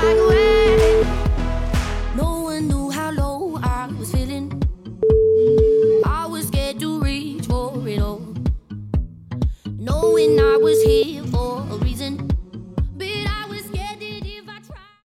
like rain. No one knew how low I was feeling. I was scared to reach for it all, knowing I was here